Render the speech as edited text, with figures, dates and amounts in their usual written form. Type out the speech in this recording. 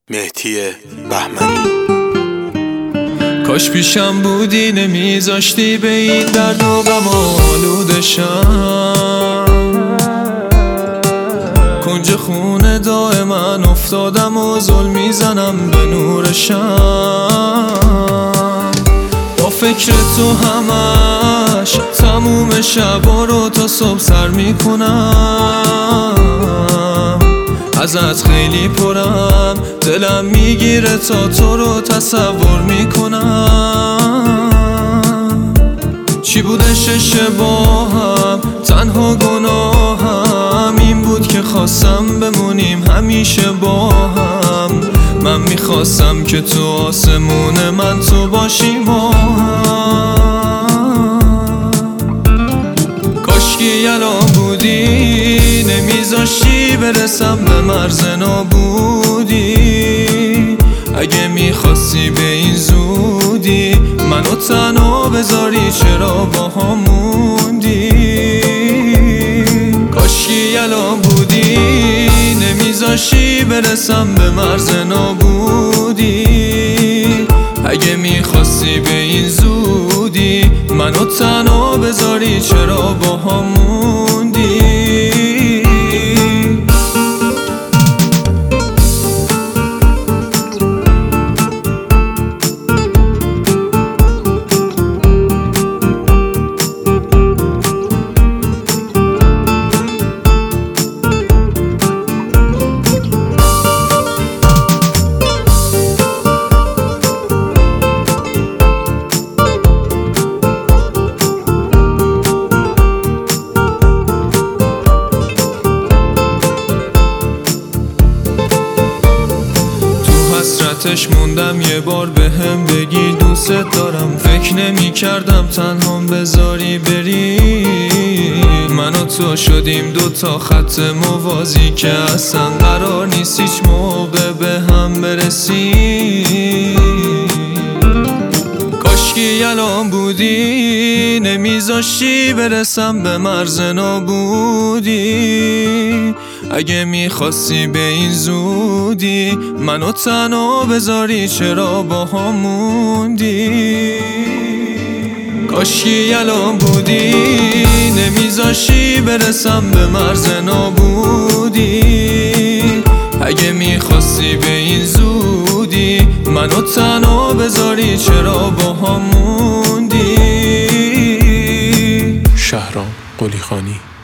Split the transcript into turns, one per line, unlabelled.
مهدی بهمنی.
کاش پیشم بودی نمیذاشتی به این درد و غم آلوده شم. کنج خونه دائما افتادم و زل میزنم به نور شم. با فکر تو همش تموم شبا رو تا صبح سر میکنم. ازت خیلی پرم، دلم میگیره تا تو رو تصور میکنم. چی بودش اشتباهم، تنها گناهم این بود که خواستم بمونیم همیشه با هم. من میخواستم که تو آسمون من تو باشی ما هم. کاشکی الان بودی نمیذاشتی برسم به مرز نابودی. اگه میخواستی به این زودی منو تنها بذاری چرا با هم موندی. کاشکی الان بودی نمیذاشتی برسم به مرز نابودی. اگه میخواستی به این زودی منو تنها بذاری چرا با هم موندی. حسرتش موندم یه بار به هم بگی دوست دارم. فکر نمی کردم تنها بذاری بری. من و تو شدیم دوتا خط موازی که اصلا قرار نیست هیچ موقع به هم برسی. کاشکی الان بودی نمیذاشتی برسم به مرز نابودی. اگه میخواستی به این زودی منو تنها بذاری چرا با هم موندی. کاشکی الان بودی نمیذاشتی برسم به مرز نابودی. اگه میخواستی به این زودی منو تنها بذاری چرا با هم موندی.
شهرام قلیخانی.